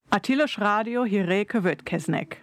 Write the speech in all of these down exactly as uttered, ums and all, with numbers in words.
A Tilos Rádió hírei következnek.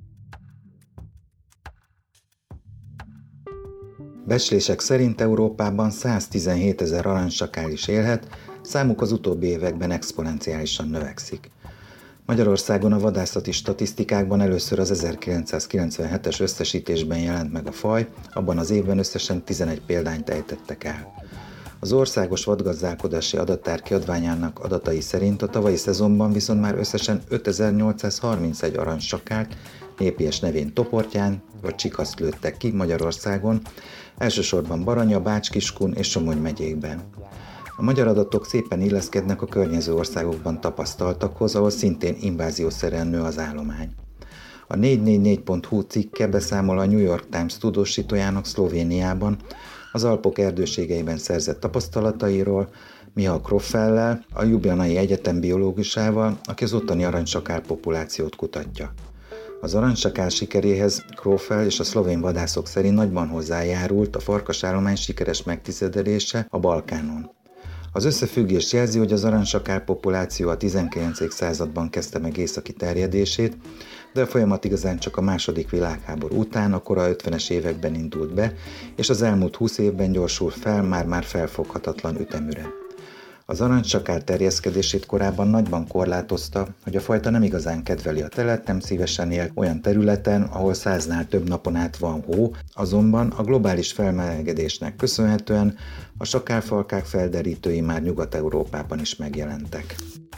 Becslések szerint Európában száztizenhétezer aranysakál is élhet, számuk az utóbbi években exponenciálisan növekszik. Magyarországon a vadászati statisztikákban először az ezerkilencszázkilencvenhetes összesítésben jelent meg a faj, abban az évben összesen tizenegy példányt ejtettek el. Az Országos Vadgazdálkodási Adattár kiadványának adatai szerint a tavalyi szezonban viszont már összesen ötezer-nyolcszázharmincegy aranysakált, népies nevén toportyán vagy csikaszt lőttek ki Magyarországon, elsősorban Baranya, Bács-Kiskun és Somogy megyékben. A magyar adatok szépen illeszkednek a környező országokban tapasztaltakhoz, ahol szintén inváziószerűen nő az állomány. A négy négy négy pont hu cikke beszámol a New York Times tudósítójának Szlovéniában az Alpok erdőségeiben szerzett tapasztalatairól, Michal Kroffellel, a Ljubljanai Egyetem biológusával, aki az ottani aranysakál populációt kutatja. Az aranysakál sikeréhez Kroffel és a szlovén vadászok szerint nagyban hozzájárult a farkasállomány sikeres megtizedelése a Balkánon. Az összefüggés jelzi, hogy az aranysakál populáció a tizenkilencedik században kezdte meg északi terjedését, de a folyamat igazán csak a második világháború után, a kora ötvenes években indult be, és az elmúlt húsz évben gyorsul fel már-már felfoghatatlan üteműre. Az aranysakál terjeszkedését korábban nagyban korlátozta, hogy a fajta nem igazán kedveli a telet, nem szívesen él olyan területen, ahol száznál több napon át van hó, azonban a globális felmelegedésnek köszönhetően a sakálfalkák felderítői már Nyugat-Európában is megjelentek.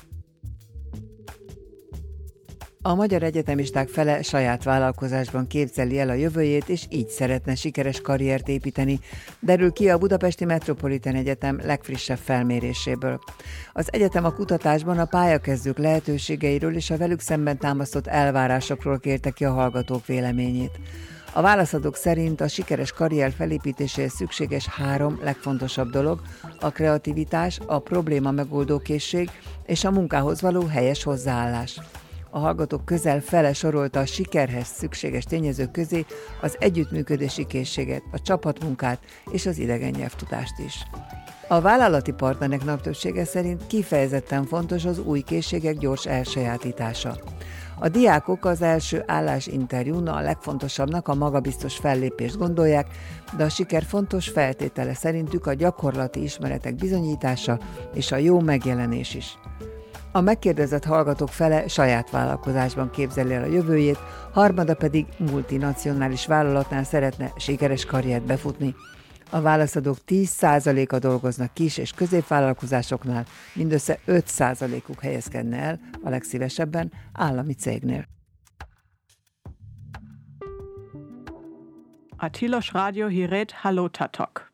A magyar egyetemisták fele saját vállalkozásban képzeli el a jövőjét, és így szeretne sikeres karriert építeni, derül ki a Budapesti Metropolitan Egyetem legfrissebb felméréséből. Az egyetem a kutatásban a pályakezdők lehetőségeiről és a velük szemben támasztott elvárásokról kérte ki a hallgatók véleményét. A válaszadók szerint a sikeres karrier felépítéséhez szükséges három legfontosabb dolog: a kreativitás, a probléma megoldó készség és a munkához való helyes hozzáállás. A hallgatók közel fele sorolta a sikerhez szükséges tényezők közé az együttműködési készséget, a csapatmunkát és az idegen nyelvtudást is. A vállalati partnerek naptöbbsége szerint kifejezetten fontos az új készségek gyors elsajátítása. A diákok az első állásinterjún a legfontosabbnak a magabiztos fellépést gondolják, de a siker fontos feltétele szerintük a gyakorlati ismeretek bizonyítása és a jó megjelenés is. A megkérdezett hallgatók fele saját vállalkozásban képzeli el a jövőjét, harmada pedig multinacionális vállalatnál szeretne sikeres karriert befutni. A válaszadók tíz százaléka dolgoznak kis- és középvállalkozásoknál, mindössze öt százalékuk helyezkedne el a legszívesebben állami cégnél. A Tilos Rádió hírét hallottak.